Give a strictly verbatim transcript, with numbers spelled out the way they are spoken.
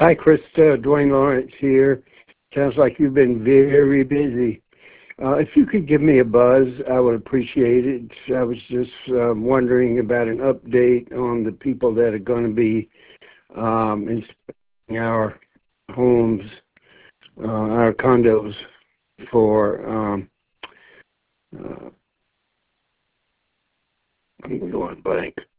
Hi, Krista. Dwayne Lawrence here. Sounds like you've been very busy. Uh, if you could give me a buzz, I would appreciate it. I was just um, wondering about an update on the people that are going to be um, inspecting our homes, uh, our condos for, um, uh, I'm going blank.